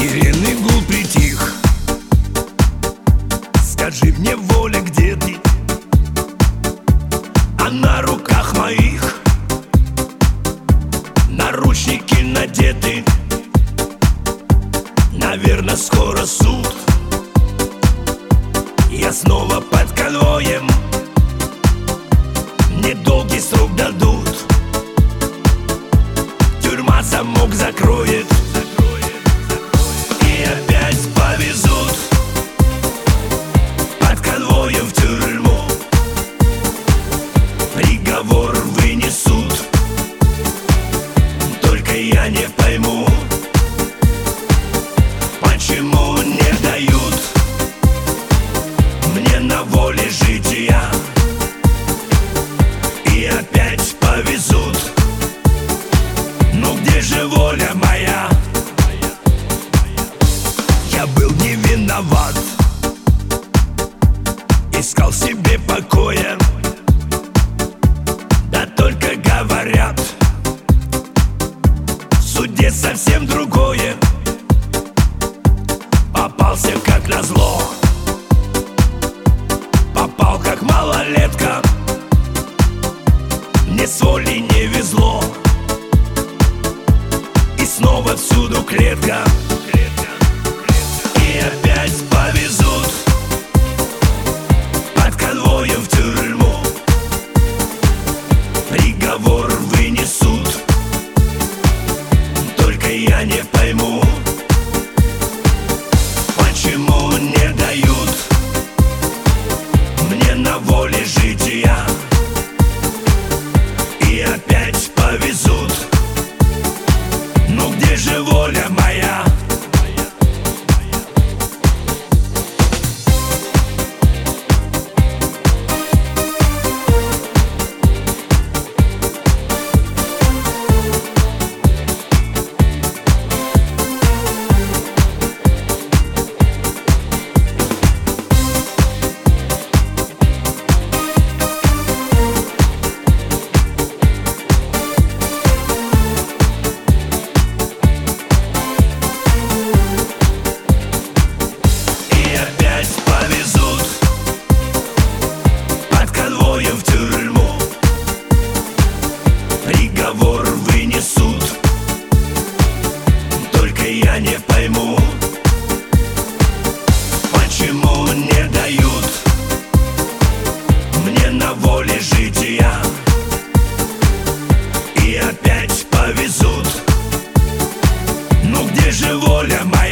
Сиренный гул притих. Скажи мне, воля, где ты? А на руках моих наручники надеты. Наверно, скоро суд. Я снова под конвоем. Мне долгий срок дадут. Тюрьма замок закроет. И опять повезут под конвоем в тюрьму. Приговор вынесут. Только я не пойму, почему не дают мне на воле жития. И опять повезут. Ну где же воля моя? Я был не виноват, искал себе покоя. Да только говорят, в суде совсем другое. Попался как назло, попал как малолетка. Мне с волей не везло, и снова всюду клетка. И опять повезут под конвоем в тюрьму. Приговор вынесут. Только я не пойму, почему не дают мне на воле жития. И опять повезут. Ну где же воля моя? В тюрьму приговор вынесут. Только я не пойму, почему не дают мне на воле жития. И опять повезут. Ну где же воля моя?